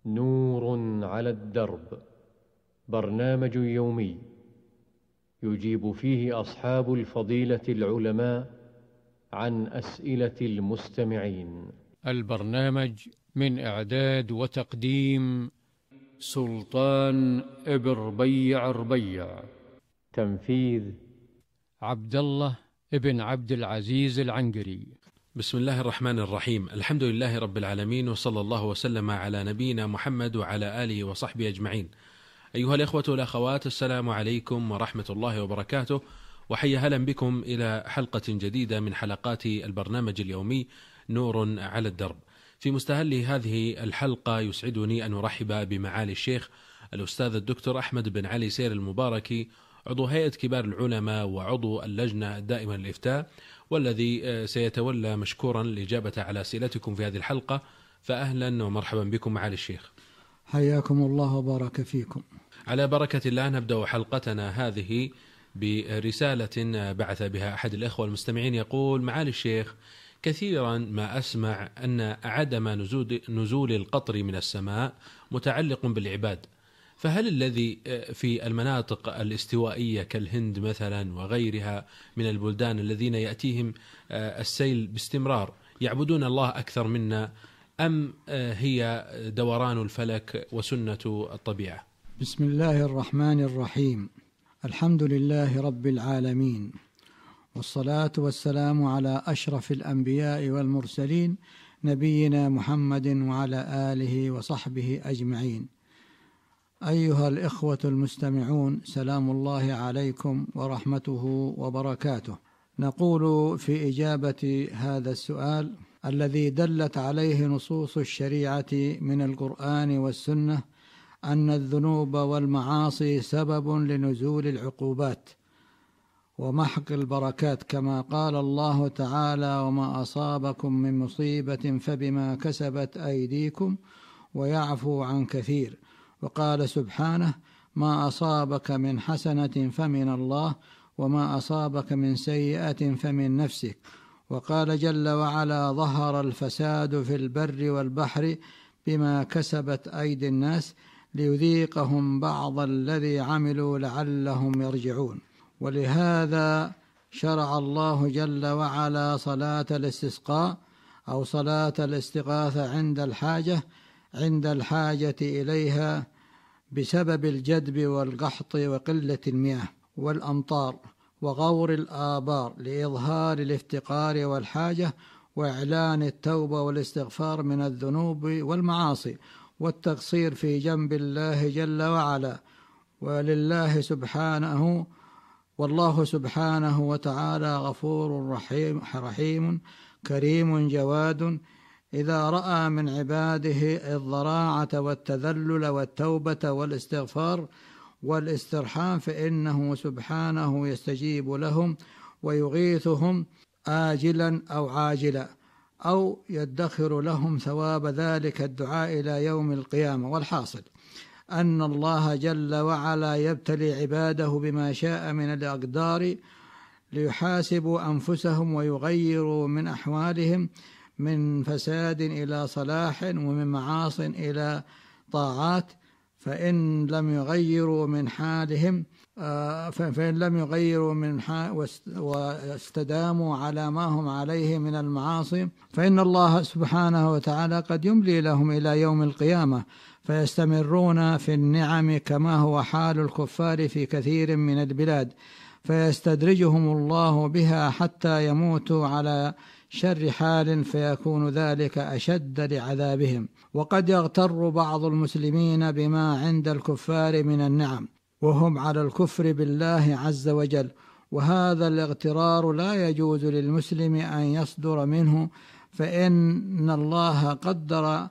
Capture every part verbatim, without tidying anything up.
نور على الدرب، برنامج يومي يجيب فيه أصحاب الفضيلة العلماء عن أسئلة المستمعين. البرنامج من إعداد وتقديم سلطان ابن ربيع ربيع، تنفيذ عبد الله ابن عبد العزيز العنقري. بسم الله الرحمن الرحيم. الحمد لله رب العالمين، وصلى الله وسلم على نبينا محمد وعلى آله وصحبه أجمعين. أيها الإخوة والأخوات، السلام عليكم ورحمة الله وبركاته، وحيا هلا بكم إلى حلقة جديدة من حلقات البرنامج اليومي نور على الدرب. في مستهل هذه الحلقة يسعدني أن أرحب بمعالي الشيخ الأستاذ الدكتور أحمد بن علي سير المباركي، عضو هيئة كبار العلماء وعضو اللجنة الدائمة للإفتاء، والذي سيتولى مشكورا الإجابة على أسئلتكم في هذه الحلقة. فأهلا ومرحبا بكم معالي الشيخ. حياكم الله وبارك فيكم. على بركة الله نبدأ حلقتنا هذه برسالة بعث بها أحد الإخوة المستمعين، يقول: معالي الشيخ، كثيرا ما أسمع أن عدم نزول, نزول القطر من السماء متعلق بالعباد، فهل الذي في المناطق الاستوائية كالهند مثلا وغيرها من البلدان الذين يأتيهم السيل باستمرار يعبدون الله أكثر منا، أم هي دوران الفلك وسنة الطبيعة؟ بسم الله الرحمن الرحيم. الحمد لله رب العالمين، والصلاة والسلام على أشرف الأنبياء والمرسلين، نبينا محمد وعلى آله وصحبه أجمعين. أيها الإخوة المستمعون، سلام الله عليكم ورحمته وبركاته. نقول في إجابة هذا السؤال الذي دلت عليه نصوص الشريعة من القرآن والسنة أن الذنوب والمعاصي سبب لنزول العقوبات ومحق البركات، كما قال الله تعالى: وما أصابكم من مصيبة فبما كسبت أيديكم ويعفو عن كثير. وقال سبحانه: ما أصابك من حسنة فمن الله وما أصابك من سيئة فمن نفسك. وقال جل وعلا: ظهر الفساد في البر والبحر بما كسبت أيدي الناس ليذيقهم بعض الذي عملوا لعلهم يرجعون. ولهذا شرع الله جل وعلا صلاة الاستسقاء أو صلاة الاستغاثة عند الحاجة عند الحاجة إليها بسبب الجدب والقحط وقلة المياه والأمطار وغور الآبار، لإظهار الافتقار والحاجة وإعلان التوبة والاستغفار من الذنوب والمعاصي والتقصير في جنب الله جل وعلا. ولله سبحانه والله سبحانه وتعالى غفور رحيم, رحيم كريم جواد، إذا رأى من عباده الضراعة والتذلل والتوبة والاستغفار والاسترحام فإنه سبحانه يستجيب لهم ويغيثهم آجلا أو عاجلا، أو يدخر لهم ثواب ذلك الدعاء إلى يوم القيامة. والحاصل أن الله جل وعلا يبتلي عباده بما شاء من الأقدار ليحاسبوا أنفسهم ويغيروا من أحوالهم من فساد إلى صلاح ومن معاص إلى طاعات. فإن لم يغيروا من حالهم فإن لم يغيروا من حال واستداموا على ما هم عليه من المعاصي فإن الله سبحانه وتعالى قد يملي لهم إلى يوم القيامة فيستمرون في النعم، كما هو حال الكفار في كثير من البلاد، فيستدرجهم الله بها حتى يموتوا على شر حال، فيكون ذلك أشد لعذابهم. وقد يغتر بعض المسلمين بما عند الكفار من النعم وهم على الكفر بالله عز وجل، وهذا الاغترار لا يجوز للمسلم أن يصدر منه، فإن الله قدر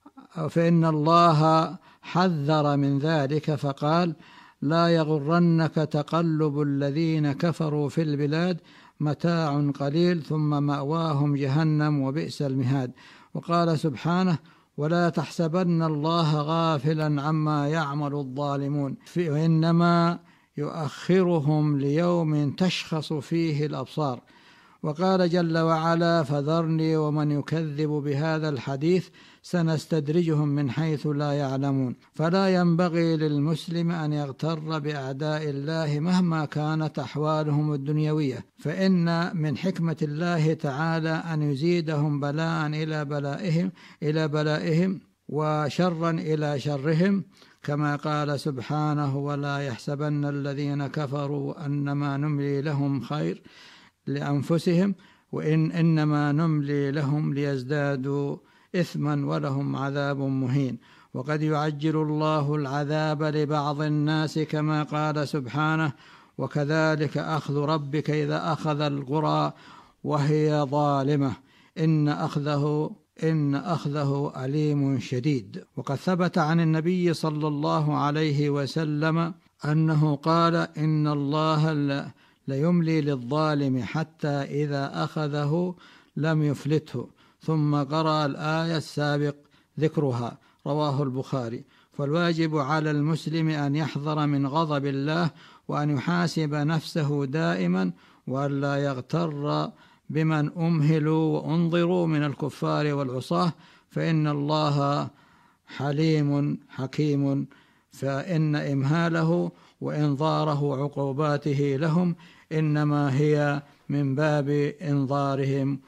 فإن الله حذر من ذلك فقال: لا يغرنك تقلب الذين كفروا في البلاد، متاع قليل ثم مأواهم جهنم وبئس المهاد. وقال سبحانه: ولا تحسبن الله غافلا عما يعمل الظالمون، وإنما يؤخرهم ليوم تشخص فيه الأبصار. وقال جل وعلا: فذرني ومن يكذب بهذا الحديث سنستدرجهم من حيث لا يعلمون. فلا ينبغي للمسلم أن يغتر بأعداء الله مهما كانت أحوالهم الدنيوية، فإن من حكمة الله تعالى أن يزيدهم بلاء إلى بلائهم إلى بلائهم وشرا إلى شرهم، كما قال سبحانه: ولا يحسبن الذين كفروا أنما نملي لهم خير لأنفسهم وإن إنما نملي لهم ليزدادوا إثما ولهم عذاب مهين. وقد يعجل الله العذاب لبعض الناس كما قال سبحانه: وكذلك أخذ ربك إذا أخذ القرى وهي ظالمة إن أخذه إن أخذه أليم شديد. وقد ثبت عن النبي صلى الله عليه وسلم أنه قال: إن الله ليملي للظالم حتى إذا أخذه لم يفلته، ثم قرأ الآية السابق ذكرها، رواه البخاري. فالواجب على المسلم أن يحذر من غضب الله وأن يحاسب نفسه دائما، وأن لا يغتر بمن أمهلوا وأنظروا من الكفار والعصاة، فإن الله حليم حكيم، فإن إمهاله وإنظاره عقوباته لهم إنما هي من باب إنظارهم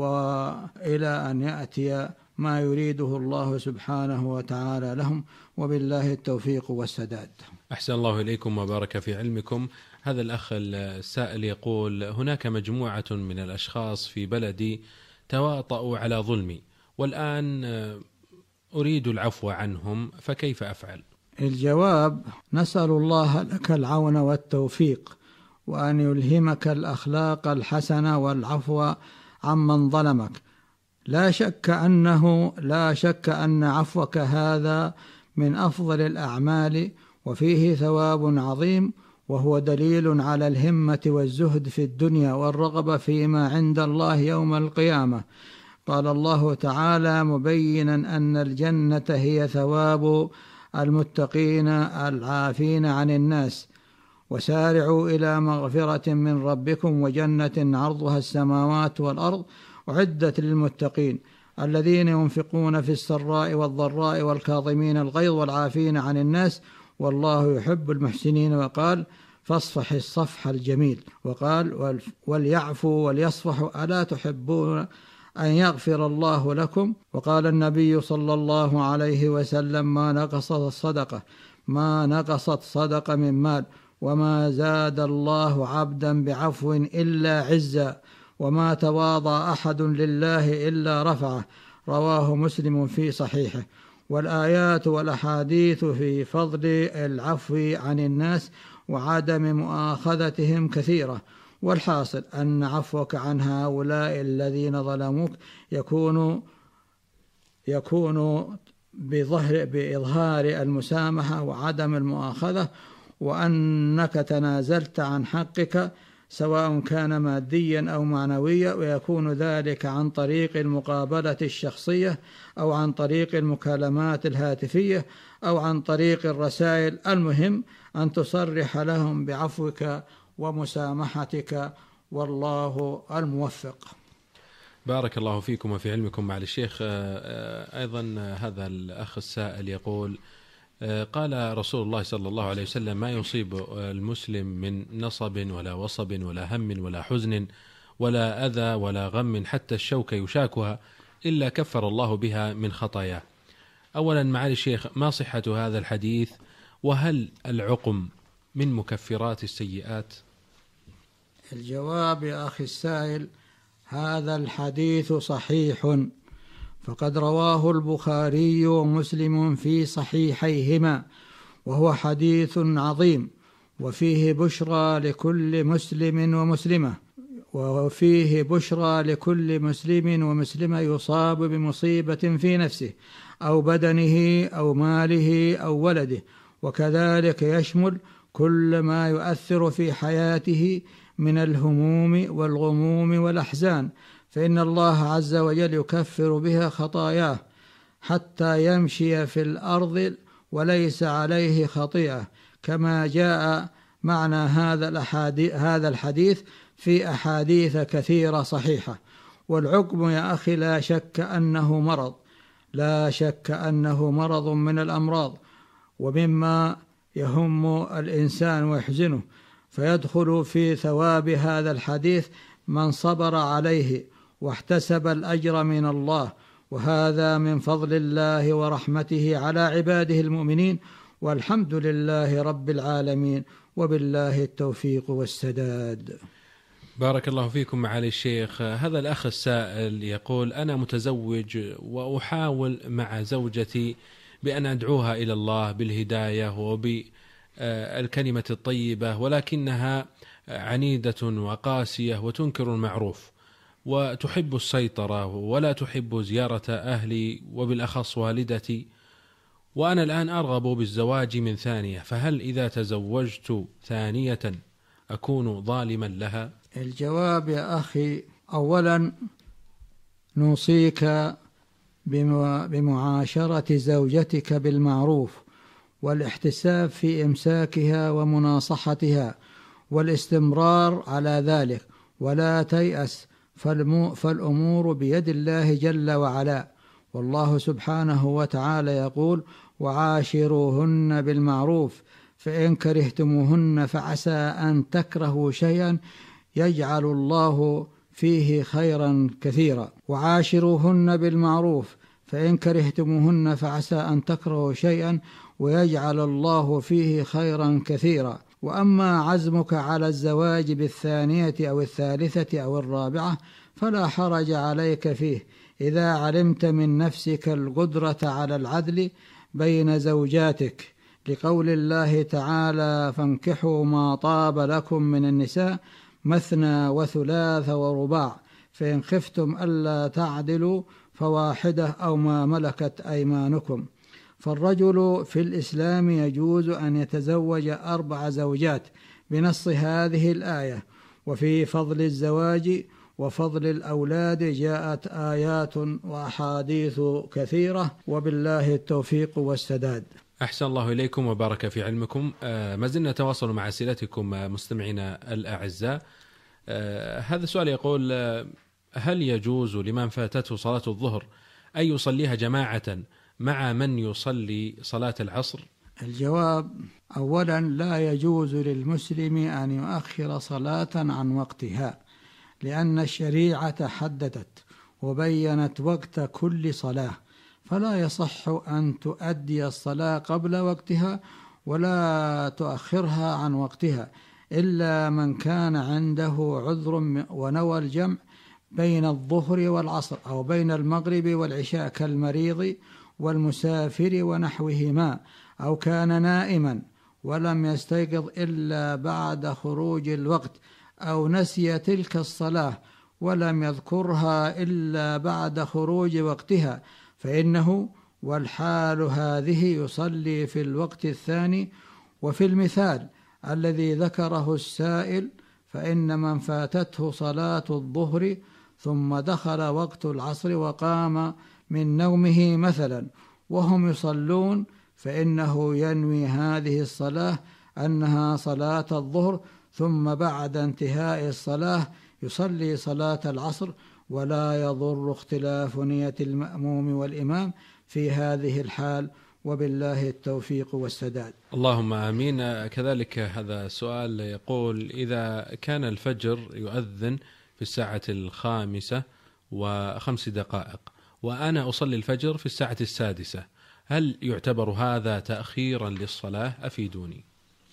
وإلى أن يأتي ما يريده الله سبحانه وتعالى لهم، وبالله التوفيق والسداد. أحسن الله إليكم وبارك في علمكم. هذا الأخ السائل يقول: هناك مجموعة من الأشخاص في بلدي تواطؤوا على ظلمي، والآن أريد العفو عنهم، فكيف أفعل؟ الجواب: نسأل الله لك العون والتوفيق، وأن يلهمك الأخلاق الحسنة والعفو عمن ظلمك. لا شك أنه لا شك أن عفوك هذا من أفضل الأعمال، وفيه ثواب عظيم، وهو دليل على الهمة والزهد في الدنيا والرغبة فيما عند الله يوم القيامة. قال الله تعالى مبينا أن الجنة هي ثواب المتقين العافين عن الناس: وسارعوا إلى مغفرة من ربكم وجنة عرضها السماوات والأرض أعدت للمتقين الذين ينفقون في السراء والضراء والكاظمين الغيظ والعافين عن الناس والله يحب المحسنين. وقال: فاصفح الصفح الجميل. وقال: وليعفوا وليصفحوا ألا تحبون أن يغفر الله لكم. وقال النبي صلى الله عليه وسلم: ما نقصت الصدقة ما نقصت صدقة من مال، وما زاد الله عبدا بعفو إلا عزا، وما تواضع أحد لله إلا رفعه. رواه مسلم في صحيحه. والآيات والأحاديث في فضل العفو عن الناس وعدم مؤاخذتهم كثيرة، والحاصل أن عفوك عن هؤلاء الذين ظلموك يكون يكون بظهر بإظهار المسامحة وعدم المؤاخذة، وأنك تنازلت عن حقك سواء كان ماديا أو معنويا، ويكون ذلك عن طريق المقابلة الشخصية أو عن طريق المكالمات الهاتفية أو عن طريق الرسائل. المهم أن تصرح لهم بعفوك ومسامحتك، والله الموفق. بارك الله فيكم وفي علمكم. مع الشيخ أيضا هذا الأخ السائل يقول: قال رسول الله صلى الله عليه وسلم: ما يصيب المسلم من نصب ولا وصب ولا هم ولا حزن ولا أذى ولا غم حتى الشوك يشاكها إلا كفر الله بها من خطاياه. أولا معالي الشيخ، ما صحة هذا الحديث؟ وهل العقم من مكفرات السيئات؟ الجواب يا أخي السائل: هذا الحديث صحيح، فقد رواه البخاري ومسلم في صحيحيهما، وهو حديث عظيم، وفيه بشرى لكل مسلم ومسلمة وفيه بشرى لكل مسلم ومسلمة يصاب بمصيبة في نفسه أو بدنه أو ماله أو ولده، وكذلك يشمل كل ما يؤثر في حياته من الهموم والغموم والأحزان، فإن الله عز وجل يكفر بها خطاياه حتى يمشي في الأرض وليس عليه خطيئة، كما جاء معنى هذا الحديث في أحاديث كثيرة صحيحة. والعقم يا أخي لا شك أنه مرض، لا شك أنه مرض من الأمراض، ومما يهم الإنسان ويحزنه، فيدخل في ثواب هذا الحديث من صبر عليه واحتسب الأجر من الله، وهذا من فضل الله ورحمته على عباده المؤمنين، والحمد لله رب العالمين، وبالله التوفيق والسداد. بارك الله فيكم معالي الشيخ. هذا الأخ السائل يقول: أنا متزوج وأحاول مع زوجتي بأن أدعوها إلى الله بالهداية وبالكلمة الطيبة، ولكنها عنيدة وقاسية وتنكر المعروف وتحب السيطرة ولا تحب زيارة أهلي وبالأخص والدتي، وأنا الآن أرغب بالزواج من ثانية، فهل إذا تزوجت ثانية أكون ظالما لها؟ الجواب يا أخي: أولا نوصيك بمعاشرة زوجتك بالمعروف، والاحتساب في إمساكها ومناصحتها، والاستمرار على ذلك، ولا تيأس، فالأمور بيد الله جل وعلا. والله سبحانه وتعالى يقول: وعاشروهن بالمعروف فإن كرهتموهن فعسى أن تكرهوا شيئا يجعل الله فيه خيرا كثيرا. وعاشروهن بالمعروف فإن كرهتموهن فعسى أن تكرهوا شيئا ويجعل الله فيه خيرا كثيرا. وأما عزمك على الزواج بالثانية أو الثالثة أو الرابعة فلا حرج عليك فيه، إذا علمت من نفسك القدرة على العدل بين زوجاتك، لقول الله تعالى: فانكحوا ما طاب لكم من النساء مثنى وثلاث ورباع، فإن خفتم ألا تعدلوا فواحدة أو ما ملكت أيمانكم. فالرجل في الإسلام يجوز أن يتزوج أربع زوجات بنص هذه الآية. وفي فضل الزواج وفضل الأولاد جاءت آيات وأحاديث كثيرة، وبالله التوفيق والسداد. أحسن الله إليكم وبارك في علمكم. آه ما زلنا نتواصل مع أسئلتكم مستمعينا الأعزاء. آه هذا السؤال يقول: آه هل يجوز لمن فاتته صلاة الظهر أن يصليها جماعة مع من يصلي صلاة العصر؟ الجواب: أولا لا يجوز للمسلم أن يؤخر صلاة عن وقتها، لأن الشريعة حددت وبينت وقت كل صلاة، فلا يصح أن تؤدي الصلاة قبل وقتها ولا تؤخرها عن وقتها، إلا من كان عنده عذر ونوى الجمع بين الظهر والعصر، أو بين المغرب والعشاء، كالمريض والمسافر ونحوهما، أو كان نائما ولم يستيقظ إلا بعد خروج الوقت، أو نسي تلك الصلاة ولم يذكرها إلا بعد خروج وقتها، فإنه والحال هذه يصلي في الوقت الثاني. وفي المثال الذي ذكره السائل، فإن من فاتته صلاة الظهر ثم دخل وقت العصر وقام من نومه مثلا وهم يصلون، فإنه ينوي هذه الصلاة أنها صلاة الظهر، ثم بعد انتهاء الصلاة يصلي صلاة العصر، ولا يضر اختلاف نية المأموم والإمام في هذه الحال، وبالله التوفيق والسداد. اللهم آمين. كذلك هذا السؤال يقول: إذا كان الفجر يؤذن في الساعة الخامسة وخمس دقائق وأنا أصلي الفجر في الساعة السادسة، هل يعتبر هذا تأخيرا للصلاة؟ أفيدوني.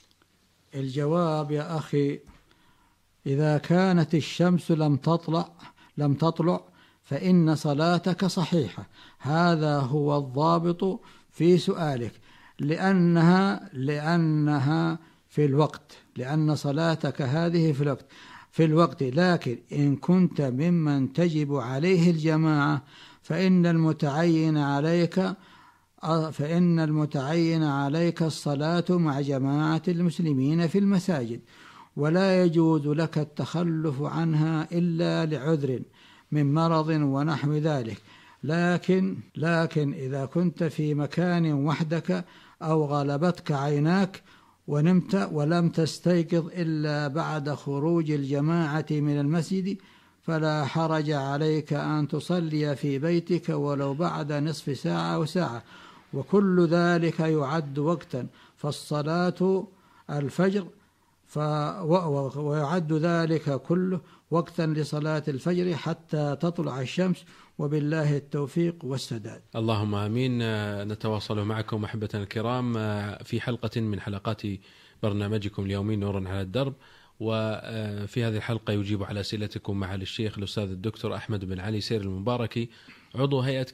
الجواب يا أخي: إذا كانت الشمس لم تطلع لم تطلع فإن صلاتك صحيحة. هذا هو الضابط في سؤالك، لأنها لأنها في الوقت، لأن صلاتك هذه في الوقت في الوقت لكن إن كنت ممن تجب عليه الجماعة فإن المتعين عليك فإن المتعين عليك الصلاة مع جماعة المسلمين في المساجد، ولا يجوز لك التخلف عنها إلا لعذر من مرض ونحو ذلك. لكن لكن إذا كنت في مكان وحدك أو غلبتك عيناك ونمت ولم تستيقظ إلا بعد خروج الجماعة من المسجد فلا حرج عليك أن تصلي في بيتك ولو بعد نصف ساعة أو ساعة، وكل ذلك يعد وقتا، فالصلاة الفجر ف... ويعد ذلك كله وقتا لصلاة الفجر حتى تطلع الشمس، وبالله التوفيق والسداد. اللهم آمين. نتواصل معكم أحبتنا الكرام في حلقة من حلقات برنامجكم اليومي نور على الدرب، وفي هذه الحلقة يجيب على أسئلتكم معالي الشيخ الأستاذ الدكتور أحمد بن علي سير المباركي، عضو هيئة